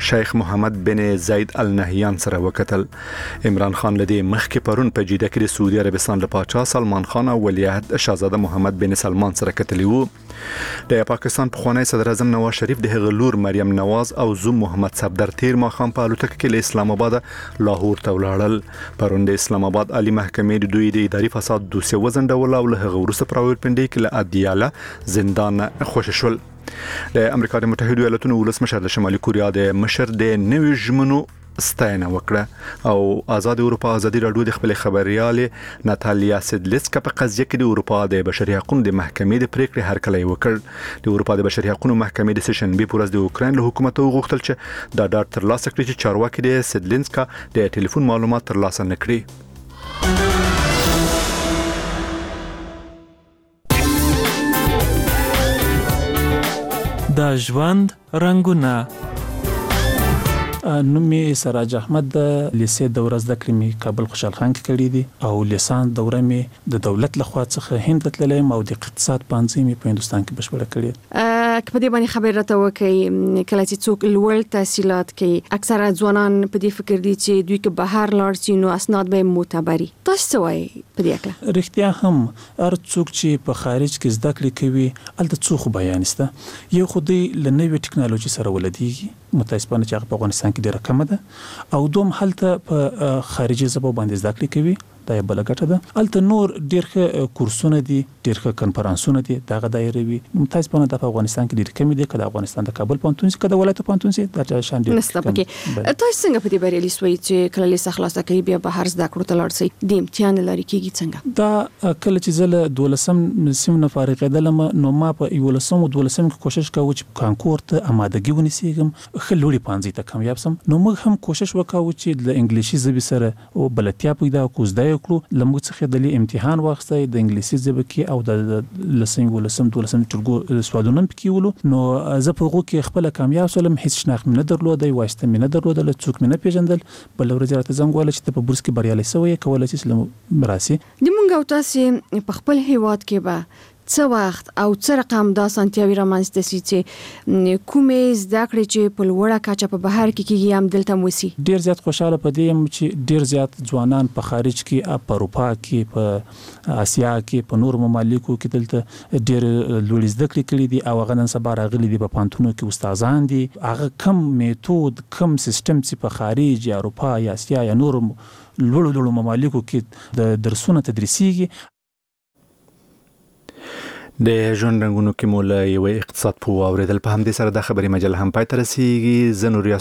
شیخ محمد بن زید النهیان سره وکتل. عمران خان لدی مخکې پرون په جیده کې د سعودي عربستان له پاچا سلمان خان او ولیعهد شاهزاده محمد بن سلمان سره کتلی وو. د پاکستان پخوانی صدر اعظم نواز شریف د هغه لور مریم نواز او زوم محمد صفدر تیر ماښام په الوتکه کې له اسلام آباد لاهور ته ولاړل. پرون د اسلام آباد عالی محکمې د دوی د اداري فساد دوسیه وزنډول او له هغه وروسته پر راولپنډۍ کې له ادیاله زندان خوشي شول. د امریکا د متحده ایالاتونو ولسمشر د شمالي کوریا د مشر د نوي ژمنو ستاینه وکړه او آزاد اروپا ازادي راډیو د خپل خبرياله ناتالیا سیدلیسکا په قضیه کې د اروپا د بشري حقوقو د محکمې د پریکړې هرکلی وکړ. د اروپا د بشري حقوقو محکمې د سیشن بي پورز د اوکراین له حکومت وغوښتل چې دا ډاټ ترلاسه کړي چې چارواکي د سیدلیسکا د ټلیفون معلومات ترلاسه نکړي. د ژوند رنگونه. نومي سراج احمد د لیسې دوره زده کړې مې کابل خوشحال خان کې کړې دي او لیسانس دوره مې د دولت لخوا څخه هند ته تللی او د اقتصاد پوهنځي مې په هندوستان کې بشپړه کړې. په دې باندې خبرې راته وکړئ کله چې څوک لوړ تحصیلات کوي اکثره ځوانان په دې فکر دي چې دوی که بهر لاړ شي نو اسناد به معتبري. تاسو څه وایي په دې اړه؟ رښتیا هم هر څوک چې په خارج کې زده کړې کوي هلته څو خو بیان شته. یو خو دوی له نوې ټکنالوژي سره ولدېږي متاسفانه چې هغه په افغانستان کې ډېره کمه ده او دوم هلته په خارجي ژبو باندې زده کړې کوي. دا یو بل ګټه ده. هلته نور ډېر ښه کورسونه دي ډېر ښه کنفرانسونه دي دغه دایره وي. متاسفانه د افغانستان کې ډېر کم دي که د افغانستان د کابل پوهنتون که د ولایت پوهنتون دا شان ډېر نسته پکې. تاسو څنګه په دې بریالي سوئ چې کله لیسه خلاصه کوي بیا بهر زده کړو ته لاړ شئ د امتحان لري کېږي څنګه؟ دا کله چې زه له 12 سیم نه فارغېدلم نو ما په 11 او 12 کې کوشش کاوه چې کانکور ته آمادګي ونیسم ښه لوړې پوهنځي ته کامیاب سم. نو موږ هم کوشش وکاوه چې د انګلیسي ژبې سره او بلدتیا پیدا کړو زده کړو. له موږ څخه د امتحان واخیستی د انګلیسي ژبې کې او د لسم دولسم ټولګو سوالونه پکې ولو. نو زه په هغو کې خپله کامیاب شولم. هیڅ شناخت مې نه درلوده واسطه مې نه درلودله څوک مې نه پیژندل. بله ورځ راته زنګ وویله چې ته په بورس کې بریالی سوی یې کولی چې راسې. د موږ او تاسې په خپل هیواد کې به څه وخت او څه رقم دا سانتیاوي رامنځته سي چې کومې زده کړې چې په لوړه کچه په بهر کې کېږي هم دلته هم وسي؟ ډېر زیات خوشحاله په دې یم چې ډېر زیات ځوانان په خارج کې په اروپا کې په اسیا کې په نورو ممالکو کې دلته ډېر لوړې زده کړې کړي دي او هغه نن سبا راغلي دي په پوهنتونونو کې استادان دي. هغه کم میتود کم سیستم چې په خارج یا اروپا یا اسیا یا نورو لوړو ممالکو کې د درسونه تدریسیږي. د ژوند رنګونو کې مو له یوه اقتصاد پوه واورېدل. په همدې سره د خبري مجله هم پای ته رسیږي. زه نوریا